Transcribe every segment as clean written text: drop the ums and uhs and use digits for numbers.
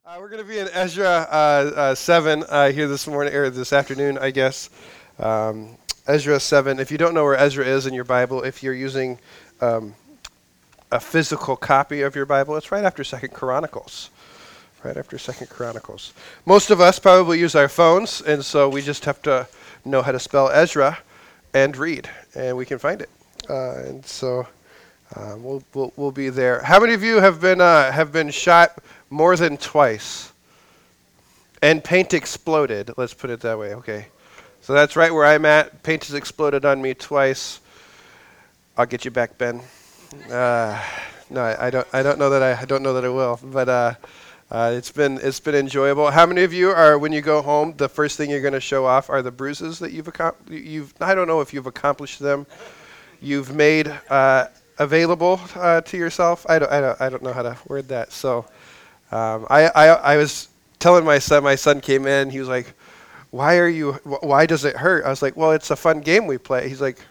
We're going to be in Ezra 7 here this morning, or this afternoon, I guess. Ezra 7. If you don't know where Ezra is in your Bible, if you're using um, a physical copy of your Bible, it's right after Second Chronicles. Right after Second Chronicles. Most of us probably use our phones, and so we just have to know how to spell Ezra and read, and we can find it. We'll be there. How many of you have been shot more than twice? And paint exploded. Let's put it that way. Okay, so that's right where I'm at. Paint has exploded on me twice. I'll get you back, Ben. No, I don't know that I don't know that I will. But it's been enjoyable. How many of you are, when you go home, the first thing you're going to show off are the bruises that you've I don't know if you've accomplished them. You've made available to yourself. I don't know how to word that. So I was telling my son came in, he was like, why does it hurt? I was like, well, it's a fun game we play. He's like,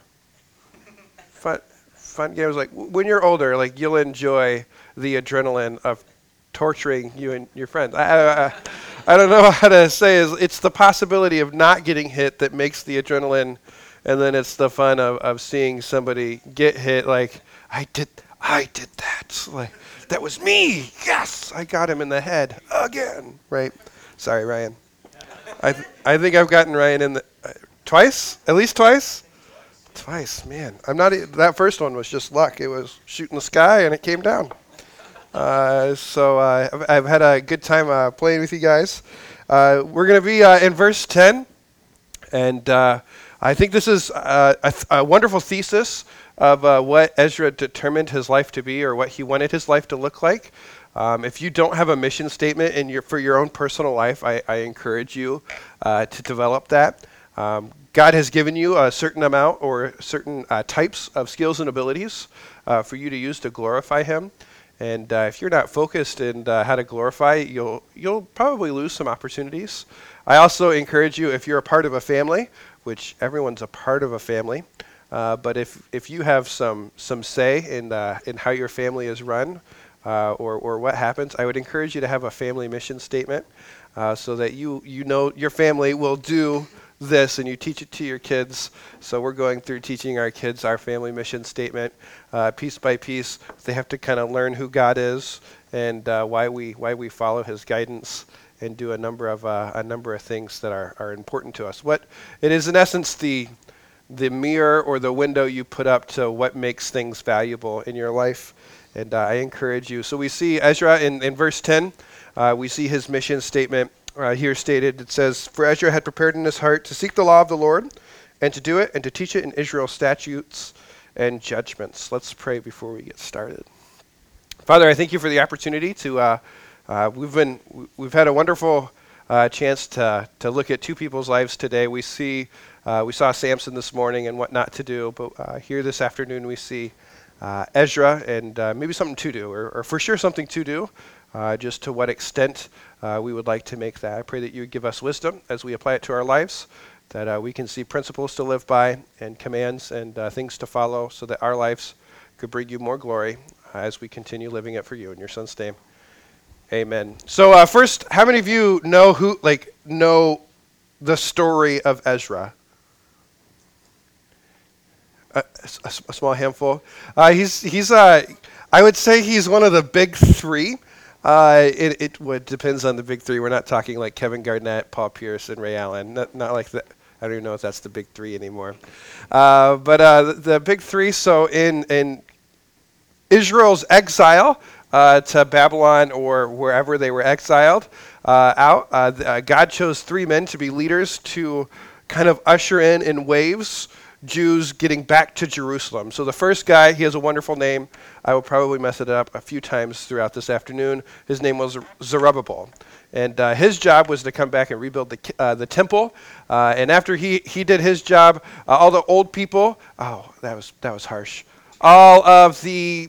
fun game. I was like, when you're older, like, you'll enjoy the adrenaline of torturing you and your friends. I don't know how to say it. It's the possibility of not getting hit that makes the adrenaline, and then it's the fun of seeing somebody get hit. Like, I did that. Like, that was me. Yes, I got him in the head again. Right? Sorry, Ryan. I think I've gotten Ryan in the twice, at least twice. Twice, man. I'm not. That first one was just luck. It was shooting the sky and it came down. I've had a good time playing with you guys. We're going to be in verse 10, and I think this is a wonderful thesis of what Ezra determined his life to be, or what he wanted his life to look like. If you don't have a mission statement for your own personal life, I encourage you to develop that. God has given you a certain amount or certain types of skills and abilities for you to use to glorify Him. And if you're not focused in how to glorify, you'll probably lose some opportunities. I also encourage you, if you're a part of a family, which everyone's a part of a family, but if you have some say in how your family is run or what happens, I would encourage you to have a family mission statement so that you know your family will do this, and you teach it to your kids. So we're going through teaching our kids our family mission statement piece by piece. They have to kind of learn who God is and why we follow His guidance and do a number of things that are important to us. What it is, in essence, the mirror or the window you put up to what makes things valuable in your life. And I encourage you. So we see Ezra in verse 10. We see his mission statement here stated. It says, "For Ezra had prepared in his heart to seek the law of the Lord, and to do it, and to teach it in Israel statutes and judgments." Let's pray before we get started. Father, I thank you for the opportunity to. We've had a wonderful chance to look at two people's lives today. We saw Samson this morning and what not to do, but here this afternoon we see Ezra and maybe something to do, or for sure something to do. Just to what extent we would like to make that. I pray that you would give us wisdom as we apply it to our lives, that we can see principles to live by and commands and things to follow, so that our lives could bring you more glory as we continue living it for you. In your Son's name, amen. So first, how many of you know the story of Ezra? A small handful. I would say he's one of the big three. It depends on the big three. We're not talking like Kevin Garnett, Paul Pierce, and Ray Allen. Not like that. I don't even know if that's the big three anymore. But the big three. So in Israel's exile to Babylon or wherever they were exiled out, God chose three men to be leaders to kind of usher in waves Jews getting back to Jerusalem. So the first guy, he has a wonderful name. I will probably mess it up a few times throughout this afternoon. His name was Zerubbabel. And his job was to come back and rebuild the temple. And after he did his job, all the old people, that was harsh. All of the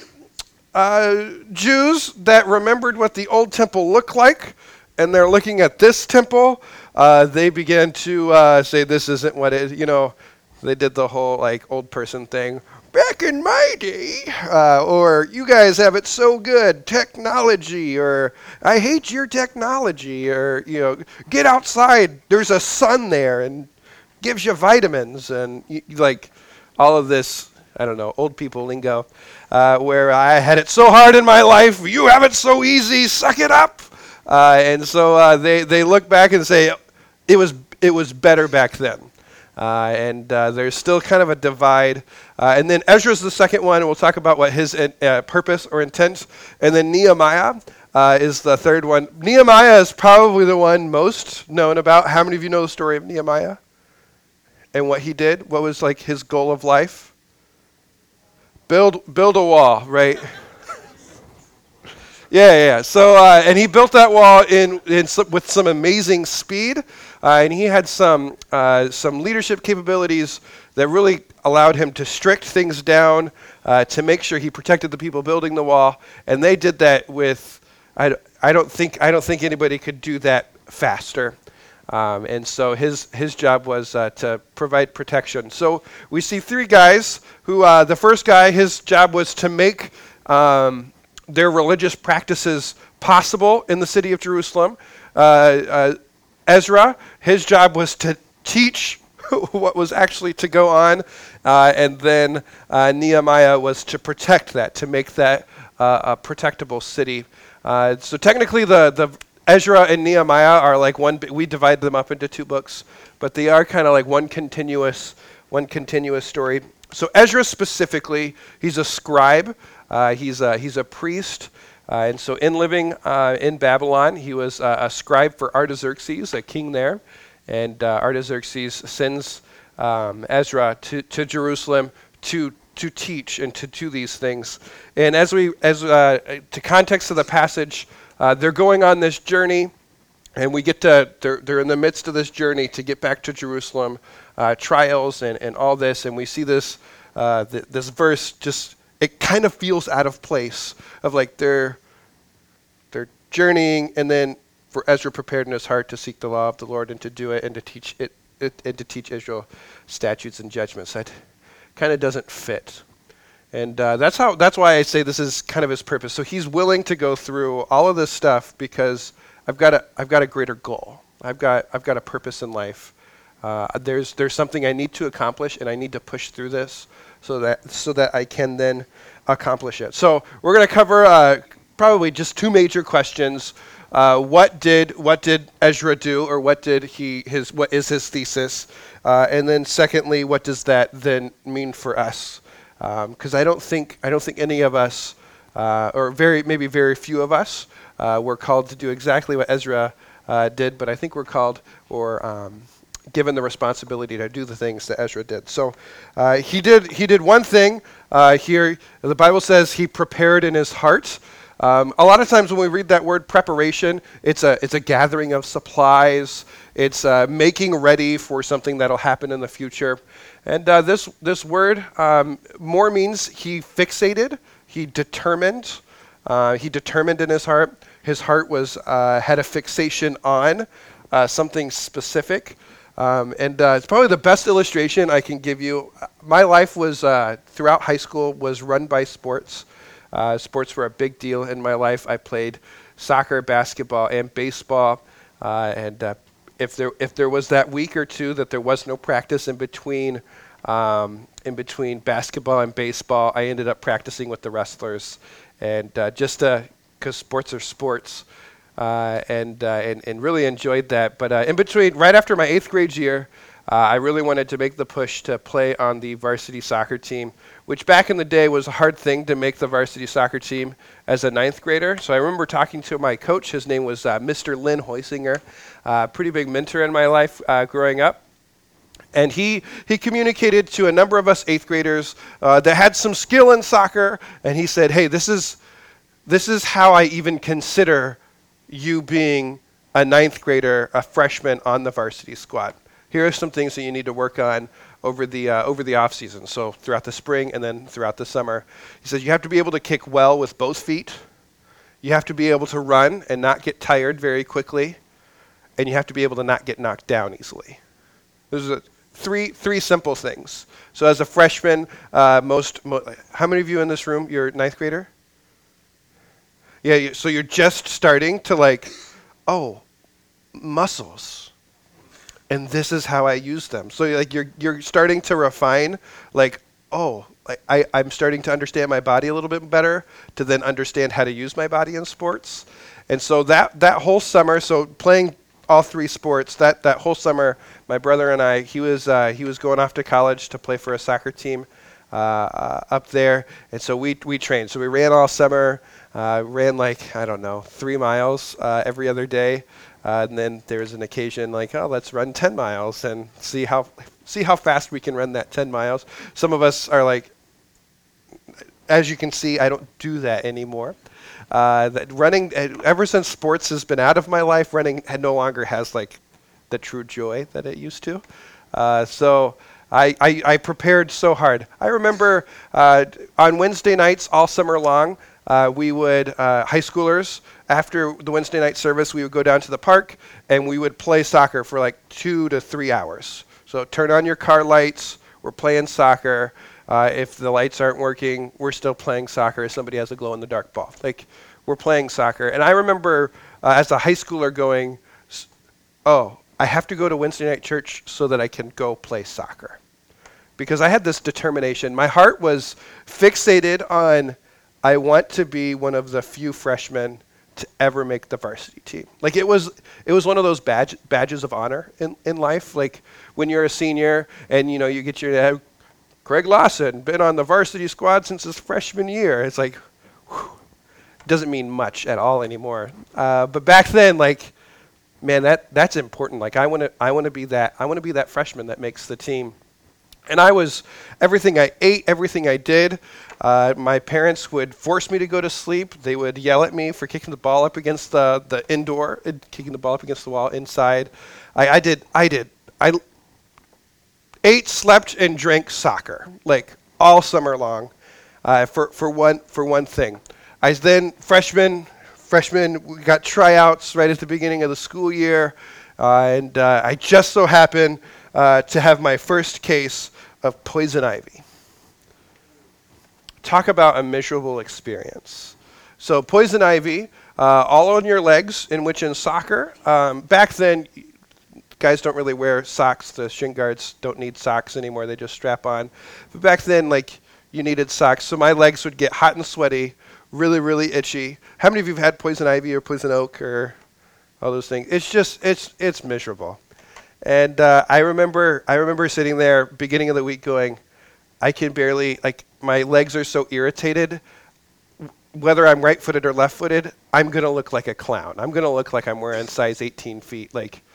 Jews that remembered what the old temple looked like, and they're looking at this temple, they began to say, this isn't what it is, They did the whole old person thing. back in my day, or you guys have it so good, technology, or I hate your technology, or, get outside, there's a sun there and gives you vitamins, and like all of this, I don't know, old people lingo, where I had it so hard in my life, you have it so easy, suck it up. And so they look back and say, it was better back then. And there's still kind of a divide. And then Ezra's the second one, and we'll talk about what his purpose or intent. And then Nehemiah is the third one. Nehemiah is probably the one most known about. How many of you know the story of Nehemiah? And what he did? What was like his goal of life? Build a wall, right? Yeah. So, and he built that wall with some amazing speed, and he had some leadership capabilities that really allowed him to strict things down, to make sure he protected the people building the wall. And they did that with, I don't think anybody could do that faster. And so his job was to provide protection. So we see three guys who, the first guy, his job was to make their religious practices possible in the city of Jerusalem. Ezra, his job was to teach what was actually to go on. And then Nehemiah was to protect that, to make that a protectable city. So technically the Ezra and Nehemiah are like one. We divide them up into two books, but they are kind of like one continuous story. So Ezra specifically, he's a scribe. He's a priest, and so in living in Babylon, he was a scribe for Artaxerxes, a king there, and Artaxerxes sends Ezra to Jerusalem to teach and to do these things. And to context of the passage. They're going on this journey, and they're in the midst of this journey to get back to Jerusalem, trials and all this, and we see this this verse just, it kind of feels out of place of like they're journeying, and then for Ezra prepared in his heart to seek the law of the Lord and to do it and to teach it and to teach Israel statutes and judgments. That kind of doesn't fit. And that's why I say this is kind of his purpose. So he's willing to go through all of this stuff because I've got a greater goal. I've got a purpose in life. There's something I need to accomplish, and I need to push through this so that I can then accomplish it. So we're going to cover probably just two major questions. What did Ezra do, or what is his thesis? And then secondly, what does that then mean for us? Because I don't think any of us, or maybe very few of us, were called to do exactly what Ezra did, but I think we're called or given the responsibility to do the things that Ezra did. So he did one thing here. The Bible says he prepared in his heart. A lot of times when we read that word preparation, it's a gathering of supplies. It's making ready for something that'll happen in the future. And this word more means he fixated, he determined. He determined in his heart. His heart had a fixation on something specific. And it's probably the best illustration I can give you. My life was, throughout high school, was run by sports. Sports were a big deal in my life. I played soccer, basketball, and baseball. And if there was that week or two that there was no practice in between basketball and baseball, I ended up practicing with the wrestlers, and just because sports are sports, and really enjoyed that. But in between, right after my 8th grade year, I really wanted to make the push to play on the varsity soccer team, which back in the day was a hard thing to make the varsity soccer team as a 9th grader. So I remember talking to my coach. His name was Mr. Lynn Heusinger, pretty big mentor in my life growing up. And he communicated to a number of us 8th graders that had some skill in soccer, and he said, hey, this is how I even consider you being a 9th grader, a freshman on the varsity squad. Here are some things that you need to work on over the off season, so throughout the spring and then throughout the summer. He says you have to be able to kick well with both feet. You have to be able to run and not get tired very quickly, and you have to be able to not get knocked down easily. Those are three simple things. So as a freshman, how many of you in this room, you're ninth grader? Yeah, so you're just starting to oh, muscles. And this is how I use them. So you're starting to refine, oh, I'm starting to understand my body a little bit better to then understand how to use my body in sports. And so that whole summer, so playing all three sports, that whole summer, my brother and I, he was going off to college to play for a soccer team up there, and so we trained. So we ran all summer, ran 3 miles every other day, and then there was an occasion let's run 10 miles and see how fast we can run that 10 miles. Some of us are as you can see, I don't do that anymore. That running, ever since sports has been out of my life, running no longer has the true joy that it used to. So I prepared so hard. I remember on Wednesday nights all summer long, we would, high schoolers, after the Wednesday night service, we would go down to the park and we would play soccer for 2 to 3 hours. So turn on your car lights, we're playing soccer. If the lights aren't working, we're still playing soccer. Somebody has a glow-in-the-dark ball. We're playing soccer. And I remember as a high schooler going, oh, I have to go to Wednesday night church so that I can go play soccer. Because I had this determination. My heart was fixated on, I want to be one of the few freshmen to ever make the varsity team. It was one of those badges of honor in life. When you're a senior and you get your Craig Lawson, been on the varsity squad since his freshman year. It's whew, doesn't mean much at all anymore. But back then, man, that's important. I want to be that. I want to be that freshman that makes the team. And I was everything I ate, everything I did. My parents would force me to go to sleep. They would yell at me for kicking the ball up against the indoor, kicking the ball up against the wall inside. I ate, slept, and drank soccer all summer long for one thing. I was then freshman. We got tryouts right at the beginning of the school year, and I just so happened to have my first case of poison ivy. Talk about a miserable experience. So poison ivy, all on your legs, in which in soccer, back then, guys don't really wear socks. The shin guards don't need socks anymore. They just strap on. But back then, you needed socks. So my legs would get hot and sweaty, really, really itchy. How many of you have had poison ivy or poison oak or all those things? It's miserable. And I remember sitting there beginning of the week going, I can barely, my legs are so irritated. Whether I'm right-footed or left-footed, I'm going to look like a clown. I'm going to look like I'm wearing size 18 feet.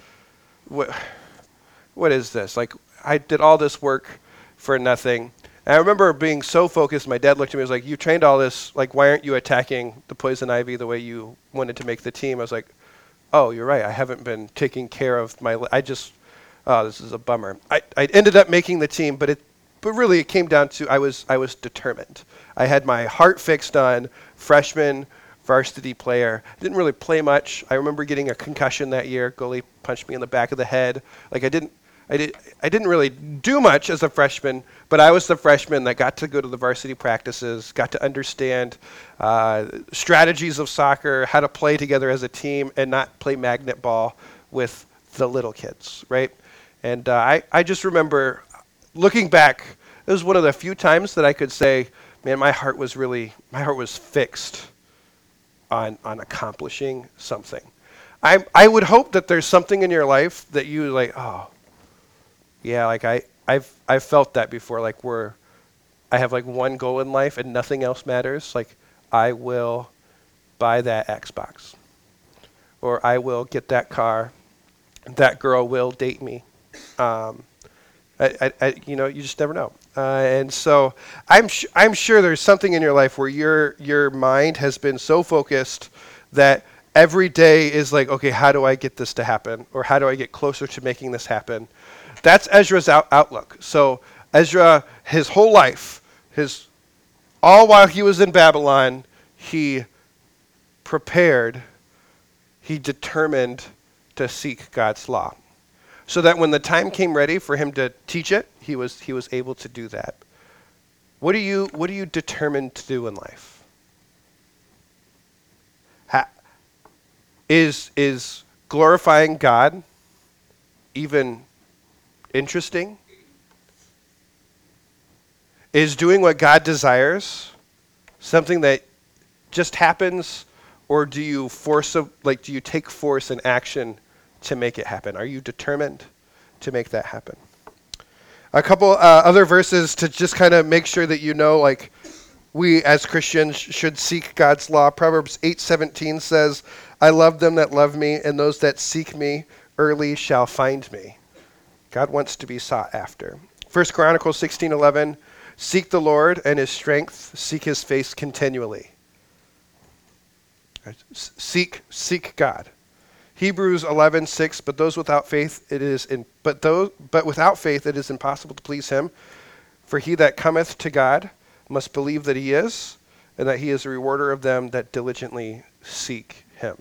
What is this? I did all this work for nothing. And I remember being so focused, my dad looked at me and was like, you trained all this, why aren't you attacking the poison ivy the way you wanted to make the team? I was like, oh, you're right, I haven't been taking care of this is a bummer. I ended up making the team, but really it came down to I was determined. I had my heart fixed on freshman varsity player. Didn't really play much. I remember getting a concussion that year. Goalie punched me in the back of the head. I didn't really do much as a freshman, but I was the freshman that got to go to the varsity practices, got to understand strategies of soccer, how to play together as a team, and not play magnet ball with the little kids, right? And I just remember looking back, it was one of the few times that I could say, man, my heart was fixed on accomplishing something. I would hope that there's something in your life that you oh, yeah, I've felt that before, where I have one goal in life and nothing else matters. I will buy that Xbox, or I will get that car. That girl will date me. You just never know. And so I'm sure there's something in your life where your mind has been so focused that every day is okay, how do I get this to happen? Or how do I get closer to making this happen? That's Ezra's outlook. So Ezra, his whole life, all while he was in Babylon, he prepared, he determined to seek God's law. so that when the time came ready for him to teach it, he was able to do that. What are you determined to do in life? Is glorifying God even interesting? Is doing what God desires something that just happens, or do you do you take force and action to make it happen? Are you determined to make that happen? A couple other verses to just kind of make sure that you know, like, we as Christians should seek God's law. Proverbs 8:17 says, "I love them that love me, and those that seek me early shall find me." God wants to be sought after. 1 Chronicles 16:11, "Seek the Lord and his strength, seek his face continually." Seek God. Hebrews 11:6, but without faith it is impossible to please him. For he that cometh to God must believe that he is, and that he is a rewarder of them that diligently seek him.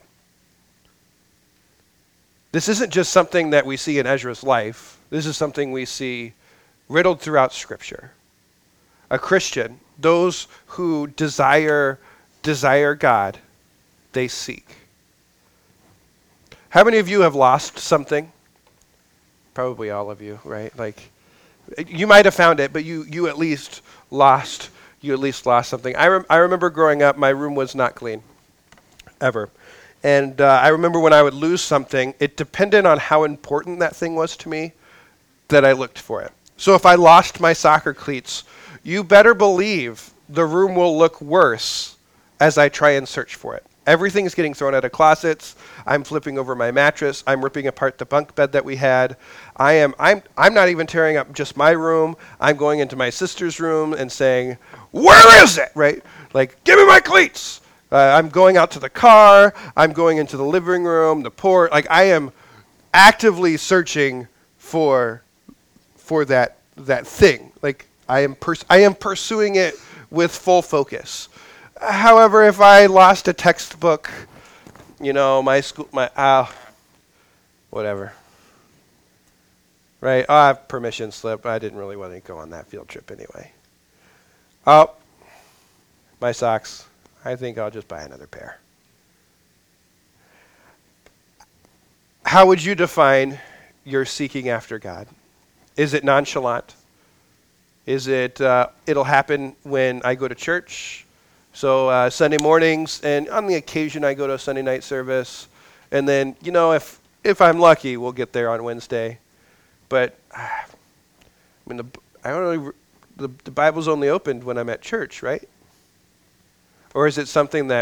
This isn't just something that we see in Ezra's life. This is something we see riddled throughout Scripture. A Christian, those who desire God, they seek. How many of you have lost something? Probably all of you, right? Like, you might have found it, but you at least lost something. I remember growing up, my room was not clean, ever. And I remember when I would lose something, it depended on how important that thing was to me that I looked for it. So if I lost my soccer cleats, you better believe the room will look worse as I try and search for it. Everything's getting thrown out of closets. I'm flipping over my mattress. I'm ripping apart the bunk bed that we had. I'm not even tearing up just my room. I'm going into my sister's room and saying, "Where is it?" Right? Like, "Give me my cleats." I'm going out to the car. I'm going into the living room, the porch. Like, I am actively searching for that thing. Like, I am pursuing it with full focus. However, if I lost a textbook, whatever. Right? I have permission slip. I didn't really want to go on that field trip anyway. Oh, my socks. I think I'll just buy another pair. How would you define your seeking after God? Is it nonchalant? Is it, it'll happen when I go to church? So Sunday mornings, and on the occasion I go to a Sunday night service. And then, if I'm lucky, we'll get there on Wednesday. But, the Bible's only opened when I'm at church, right? Or is it something that,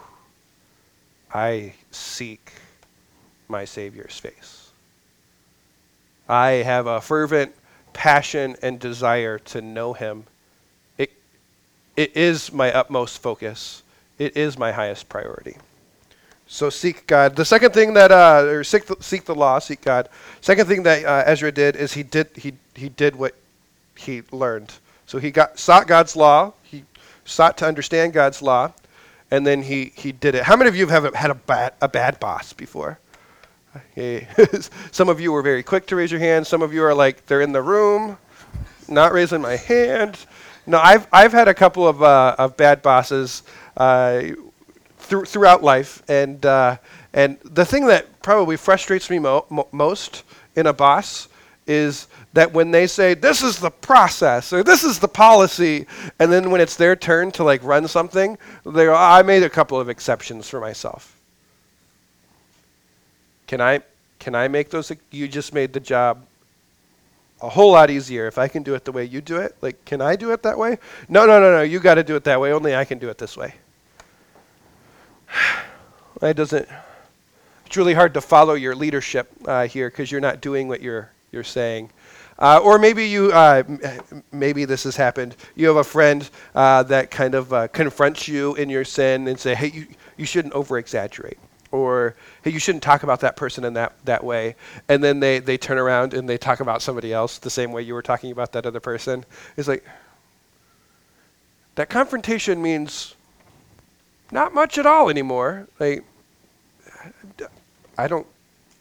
I seek my Savior's face? I have a fervent passion and desire to know him. It is my utmost focus. It is my highest priority. So seek God. The second thing that, seek the law, seek God. Second thing that Ezra did is he did what he learned. So he sought God's law. He sought to understand God's law, and then he did it. How many of you have had a bad boss before? Okay. Some of you were very quick to raise your hand. Some of you are like, they're in the room, not raising my hand. No, I've had a couple of bad bosses throughout life, and the thing that probably frustrates me most in a boss is that when they say, "This is the process," or "This is the policy," and then when it's their turn to like run something, they go, "I made a couple of exceptions for myself." Can I make those? You just made the job a whole lot easier if I can do it the way you do it. Like, can I do it that way? No. You got to do it that way. Only I can do it this way. It's really hard to follow your leadership here because you're not doing what you're saying. Or maybe maybe this has happened. You have a friend that kind of confronts you in your sin and say, "Hey, you shouldn't over-exaggerate." Or, "Hey, you shouldn't talk about that person in that way." And then they turn around and they talk about somebody else the same way you were talking about that other person. It's like, that confrontation means not much at all anymore. Like, I don't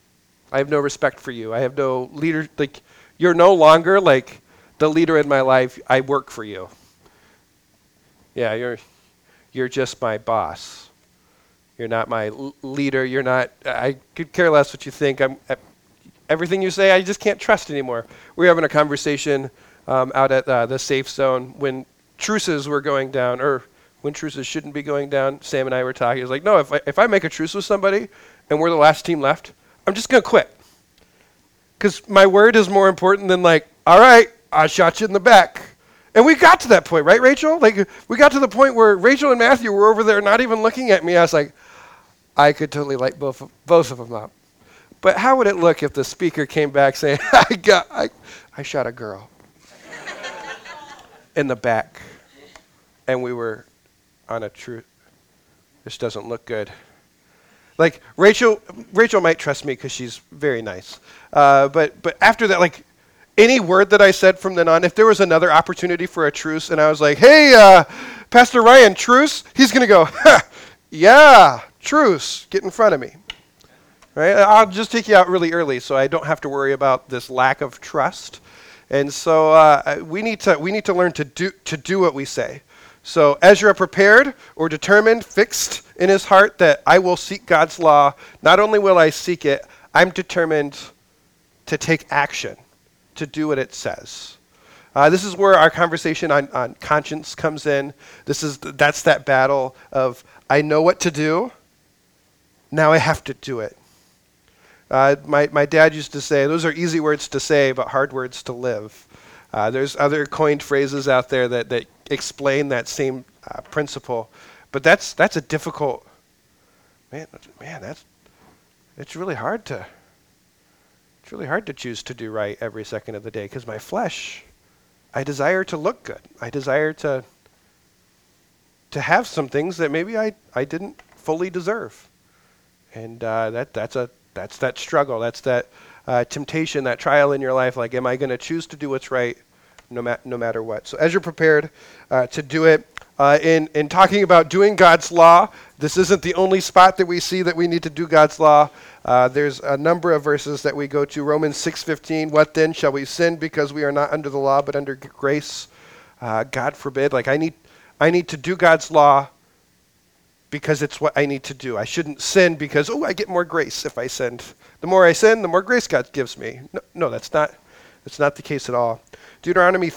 I have no respect for you. I have no leader. Like, you're no longer like the leader in my life. I work for you. Yeah, you're just my boss. You're not my leader. You're not. I could care less what you think. Everything you say, I just can't trust anymore. We were having a conversation out at the safe zone when truces were going down, or when truces shouldn't be going down. Sam and I were talking. It was like, no, if I make a truce with somebody and we're the last team left, I'm just going to quit. Because my word is more important than like, all right, I shot you in the back. And we got to that point, right, Rachel? Like, we got to the point where Rachel and Matthew were over there not even looking at me. I was like, I could totally light both of them up. But how would it look if the speaker came back saying, I shot a girl in the back, and we were on a truce. This doesn't look good. Like, Rachel might trust me because she's very nice. But after that, like, any word that I said from then on, if there was another opportunity for a truce, and I was like, hey, Pastor Ryan, truce, he's going to go, yeah, truce, get in front of me. Right? I'll just take you out really early so I don't have to worry about this lack of trust. And so we need to learn to do what we say. So Ezra prepared or determined, fixed in his heart that I will seek God's law. Not only will I seek it, I'm determined to take action, to do what it says. This is where our conversation on conscience comes in. That's that battle of I know what to do, now I have to do it. My dad used to say, those are easy words to say, but hard words to live. There's other coined phrases out there that explain that same principle, but that's a difficult, it's really hard to choose to do right every second of the day, because my flesh, I desire to look good. I desire to have some things that maybe I didn't fully deserve. And that's that struggle. That's that temptation, that trial in your life. Like, am I going to choose to do what's right no matter what? So as you're prepared to do it, in talking about doing God's law, this isn't the only spot that we see that we need to do God's law. There's a number of verses that we go to. Romans 6:15, what then? Shall we sin because we are not under the law but under grace? God forbid. Like, I need to do God's law because it's what I need to do. I shouldn't sin because, I get more grace if I sin. The more I sin, the more grace God gives me. No, that's not the case at all. Deuteronomy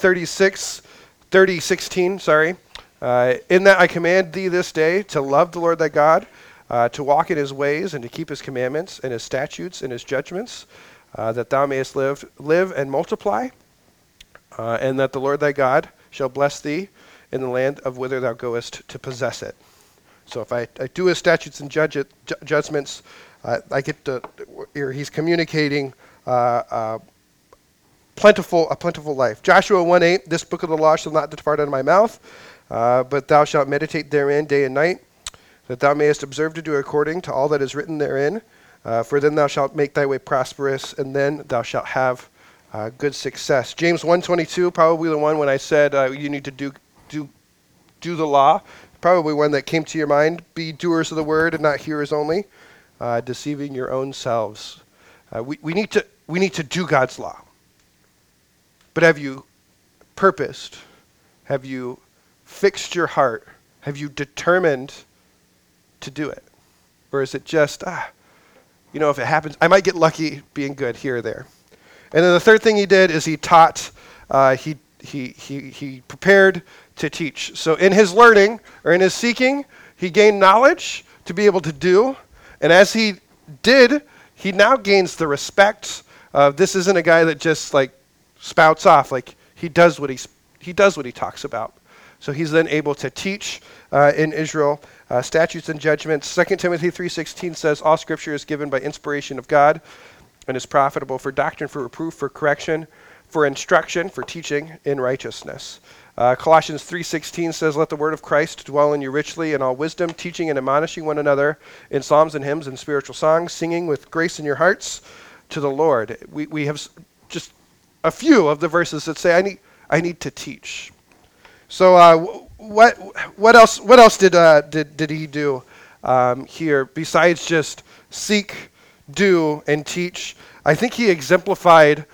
30:16, in that I command thee this day to love the Lord thy God, to walk in his ways and to keep his commandments and his statutes and his judgments, that thou mayest live and multiply, and that the Lord thy God shall bless thee in the land of whither thou goest to possess it. So if I do his statutes and judgments, I get to, he's communicating a plentiful life. Joshua 1:8, this book of the law shall not depart out of my mouth, but thou shalt meditate therein day and night, that thou mayest observe to do according to all that is written therein. For then thou shalt make thy way prosperous, and then thou shalt have good success. James 1:22, probably the one when I said you need to do the law. Probably one that came to your mind. Be doers of the word and not hearers only, deceiving your own selves. We need to do God's law. But have you purposed? Have you fixed your heart? Have you determined to do it? Or is it just, if it happens, I might get lucky being good here or there. And then the third thing he did is he taught. He prepared to teach. So in his learning, or in his seeking, he gained knowledge to be able to do. And as he did, he now gains the respect of, this isn't a guy that just like spouts off. Like, he does what he talks about. So he's then able to teach in Israel statutes and judgments. 2 Timothy 3:16 says, all scripture is given by inspiration of God and is profitable for doctrine, for reproof, for correction, for instruction, for teaching in righteousness. Colossians 3:16 says, let the word of Christ dwell in you richly in all wisdom, teaching and admonishing one another in psalms and hymns and spiritual songs, singing with grace in your hearts to the Lord. We have just a few of the verses that say, I need to teach. So what else did he do here besides just seek, do, and teach, I think he exemplified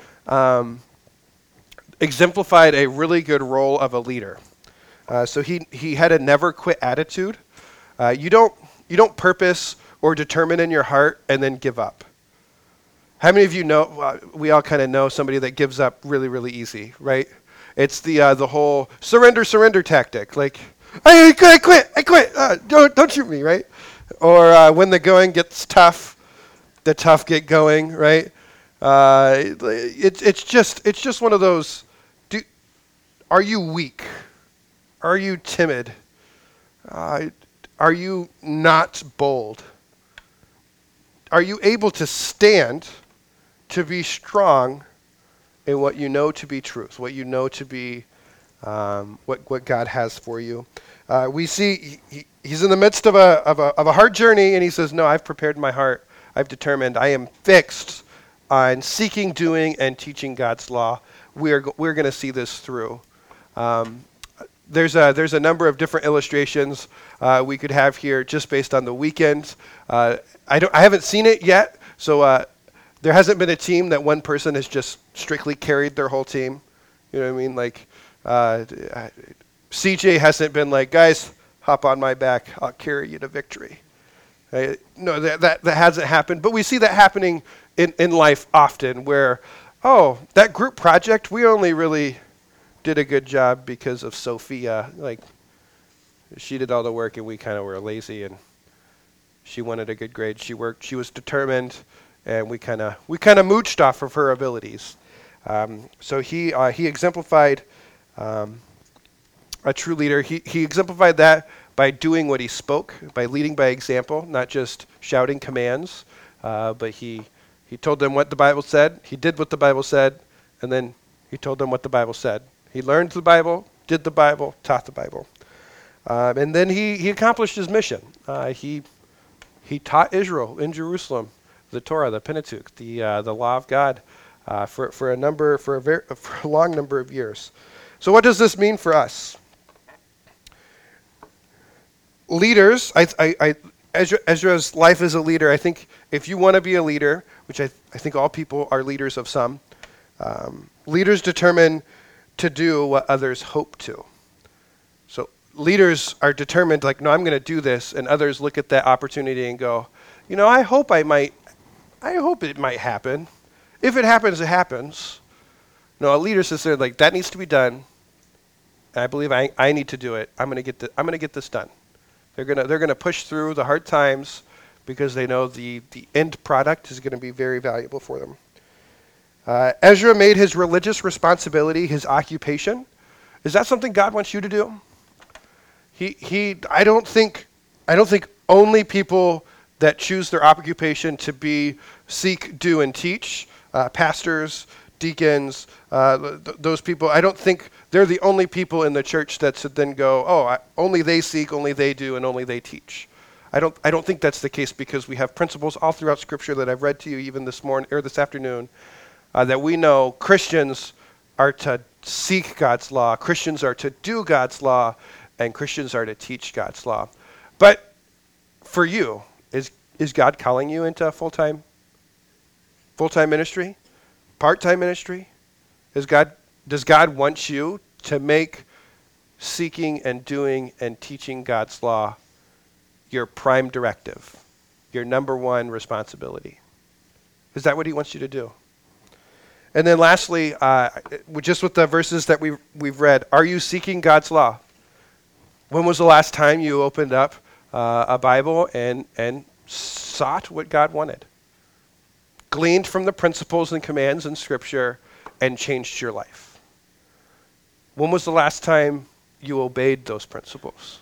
a really good role of a leader. So he had a never quit attitude. You don't purpose or determine in your heart and then give up. How many of you know? We all kind of know somebody that gives up really, really easy, right? It's the whole surrender tactic. Like, I quit. Don't shoot me, right? Or when the going gets tough, the tough get going, right? It's just one of those. Are you weak? Are you timid? Are you not bold? Are you able to stand to be strong in what you know to be truth, what you know to be what God has for you? We see he's in the midst of a hard journey, and he says, no, I've prepared my heart. I've determined. I am fixed on seeking, doing, and teaching God's law. We're going to see this through. There's a number of different illustrations we could have here just based on the weekend. I haven't seen it yet, so there hasn't been a team that one person has just strictly carried their whole team. You know what I mean? Like CJ hasn't been like, guys, hop on my back, I'll carry you to victory. Right? No, that hasn't happened, but we see that happening in life often, where that group project, we only really did a good job because of Sophia. Like, she did all the work and we kind of were lazy, and she wanted a good grade. She worked, she was determined, and we kind of mooched off of her abilities. So he exemplified a true leader. He exemplified that by doing what he spoke, by leading by example, not just shouting commands, but he told them what the Bible said, he did what the Bible said, and then he told them what the Bible said. He learned the Bible, did the Bible, taught the Bible. And then he accomplished his mission. He taught Israel in Jerusalem the Torah, the Pentateuch, the law of God, for a long number of years. So what does this mean for us? Leaders, Ezra's life as a leader, I think if you want to be a leader, which I think all people are leaders of some, leaders determine to do what others hope to. So leaders are determined, like, no, I'm going to do this, and others look at that opportunity and go, I hope it might happen. If it happens, it happens. No, a leader says, like, that needs to be done. And I believe I need to do it. I'm going to get this done. They're gonna push through the hard times because they know the end product is going to be very valuable for them. Ezra made his religious responsibility his occupation. Is that something God wants you to do? I don't think only people that choose their occupation to be seek, do, and teach, pastors, deacons, those people, I don't think they're the only people in the church that should then go, only they seek, only they do, and only they teach. I don't think that's the case, because we have principles all throughout Scripture that I've read to you even this morning or this afternoon, that we know Christians are to seek God's law, Christians are to do God's law, and Christians are to teach God's law. But for you, is God calling you into full-time ministry? Part-time ministry? Does God want you to make seeking and doing and teaching God's law your prime directive, your number one responsibility? Is that what he wants you to do? And then lastly, just with the verses that we've read, are you seeking God's law? When was the last time you opened up a Bible and sought what God wanted? Gleaned from the principles and commands in Scripture and changed your life? When was the last time you obeyed those principles?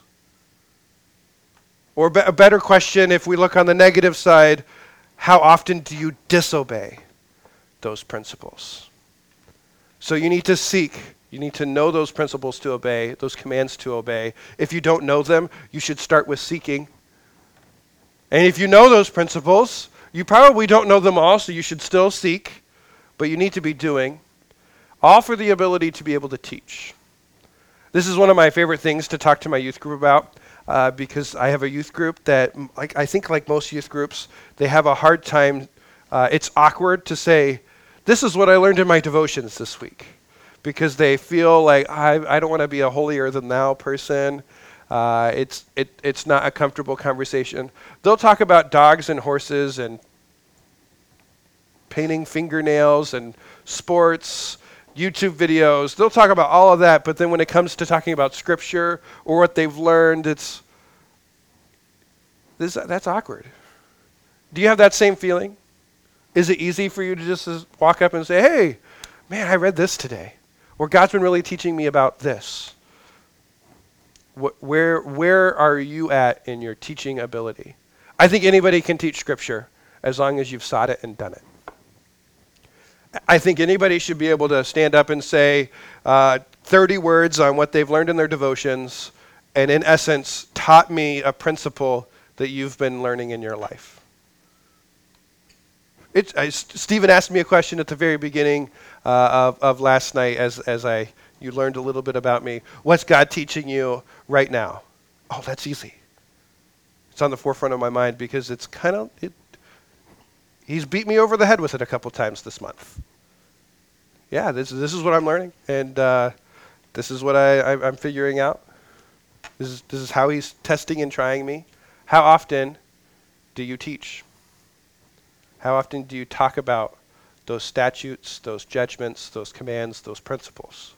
Or a better question, if we look on the negative side, how often do you disobey those principles? So you need to seek. You need to know those principles to obey, those commands to obey. If you don't know them, you should start with seeking. And if you know those principles, you probably don't know them all, so you should still seek, but you need to be doing, all for the ability to be able to teach. This is one of my favorite things to talk to my youth group about, because I have a youth group that, I think like most youth groups, they have a hard time It's awkward to say, this is what I learned in my devotions this week, because they feel like I don't want to be a holier than thou person. It's not a comfortable conversation. They'll talk about dogs and horses and painting fingernails and sports, YouTube videos. They'll talk about all of that, but then when it comes to talking about Scripture or what they've learned, that's awkward. Do you have that same feeling? Is it easy for you to just walk up and say, hey, man, I read this today, or God's been really teaching me about this? Where are you at in your teaching ability? I think anybody can teach Scripture as long as you've sought it and done it. I think anybody should be able to stand up and say 30 words on what they've learned in their devotions and in essence taught me a principle that you've been learning in your life. Stephen asked me a question at the very beginning of last night as you learned a little bit about me. What's God teaching you right now? Oh, that's easy. It's on the forefront of my mind because it's he's beat me over the head with it a couple times this month. Yeah, this is what I'm learning, and this is what I'm figuring out. This is how he's testing and trying me. How often do you teach? How often do you talk about those statutes, those judgments, those commands, those principles?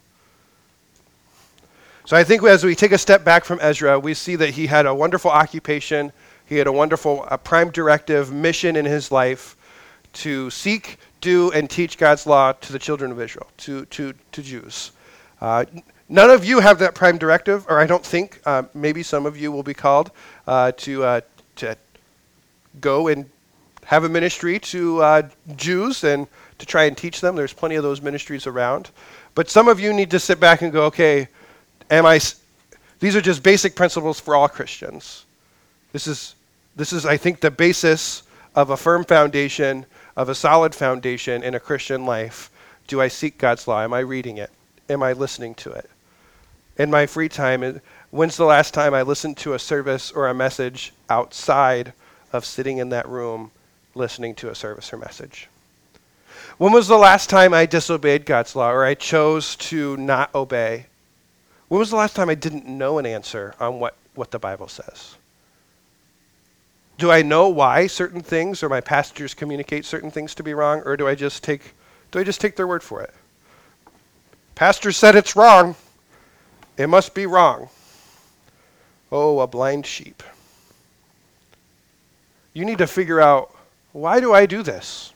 So I think as we take a step back from Ezra, we see that he had a wonderful occupation. He had a wonderful prime directive mission in his life to seek, do, and teach God's law to the children of Israel, to Jews. None of you have that prime directive, or I don't think. Maybe some of you will be called to go and have a ministry to Jews and to try and teach them. There's plenty of those ministries around. But some of you need to sit back and go, okay, these are just basic principles for all Christians. This is, I think, the basis of a firm foundation, of a solid foundation in a Christian life. Do I seek God's law? Am I reading it? Am I listening to it? In my free time, when's the last time I listened to a service or a message outside of sitting in that room listening to a service or message? When was the last time I disobeyed God's law or I chose to not obey? When was the last time I didn't know an answer on what the Bible says? Do I know why certain things or my pastors communicate certain things to be wrong, or do I just take their word for it? Pastor said it's wrong. It must be wrong. Oh, a blind sheep. You need to figure out, why do I do this?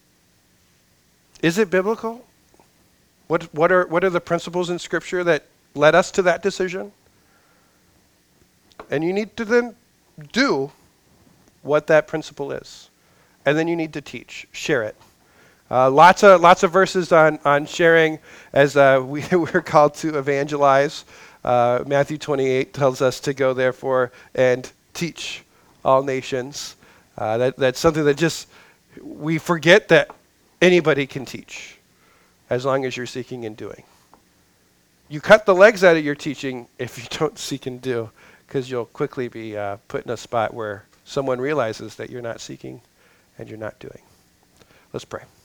Is it biblical? What are the principles in Scripture that led us to that decision? And you need to then do what that principle is. And then you need to teach, share it. Lots of verses on sharing as we're called to evangelize. Matthew 28 tells us to go therefore and teach all nations. That's something that we forget that anybody can teach as long as you're seeking and doing. You cut the legs out of your teaching if you don't seek and do, because you'll quickly be put in a spot where someone realizes that you're not seeking and you're not doing. Let's pray.